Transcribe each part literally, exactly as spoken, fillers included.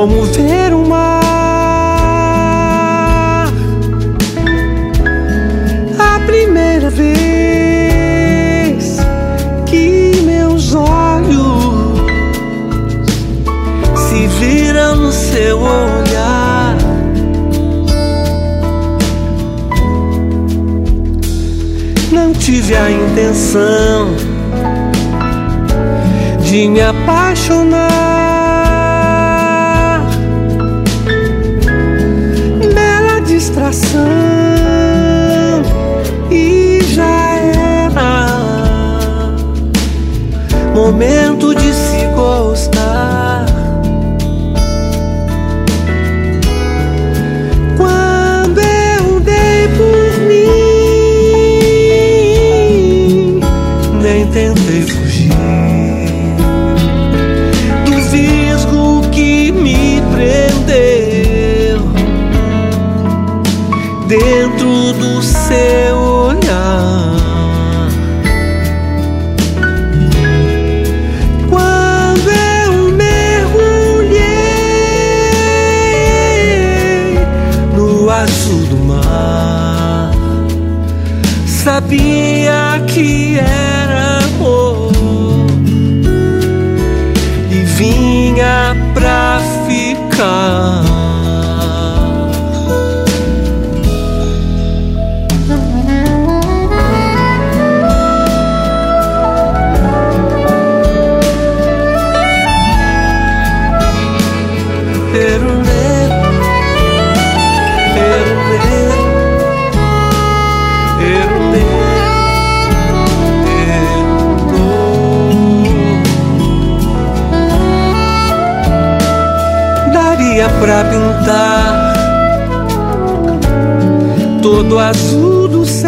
como ver o mar. A primeira vez que meus olhos se viram no seu olhar, não tive a intenção de me apaixonar. Bela distração e já era momento de se gostar. Quando eu dei por mim, nem tentei fugir do visgo que me prendeu dentro do seu olhar. Quando eu mergulhei no azul do mar, sabia que era amor e vinha pra ficar. Daria pra pintar todo azul do céu,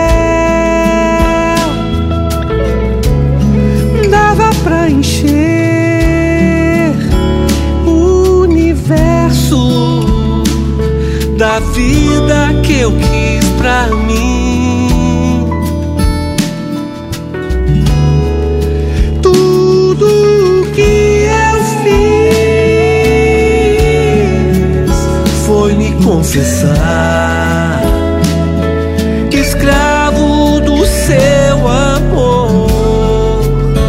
dava pra encher o universo da vida que eu quis pra mim. Tudo que eu fiz foi me confessar que escravo do seu amor,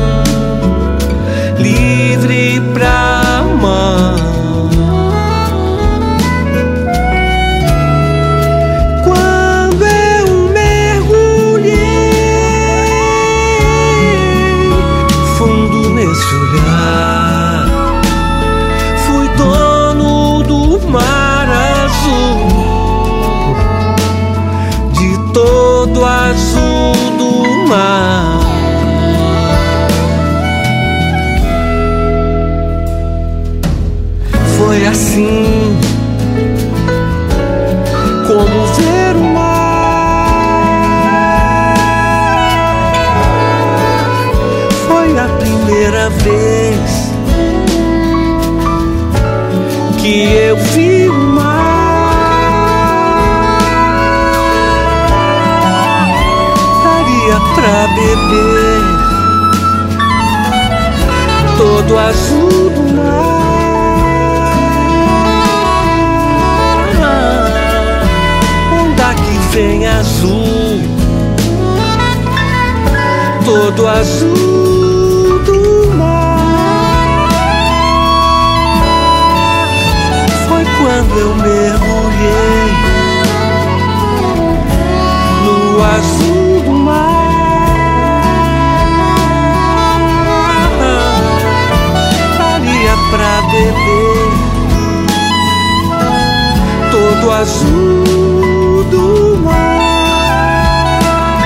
livre pra amar. Quando eu mergulhei fundo nesse olhar, fui dono do mar azul, de todo azul do mar. Foi assim como ver o mar. Foi a primeira vez que eu vi o mar. Daria pra beber todo azul do mar. Onda que vem azul, todo azul do mar. Foi quando eu mergulhei no azul do mar. Daria pra beber todo azul do mar.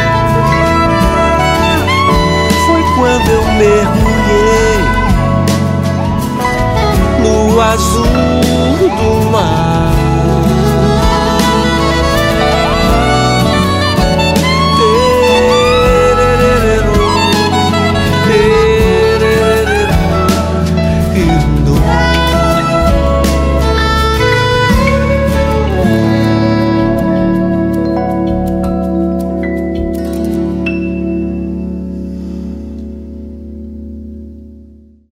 Foi quando eu mergulhei no azul do mar.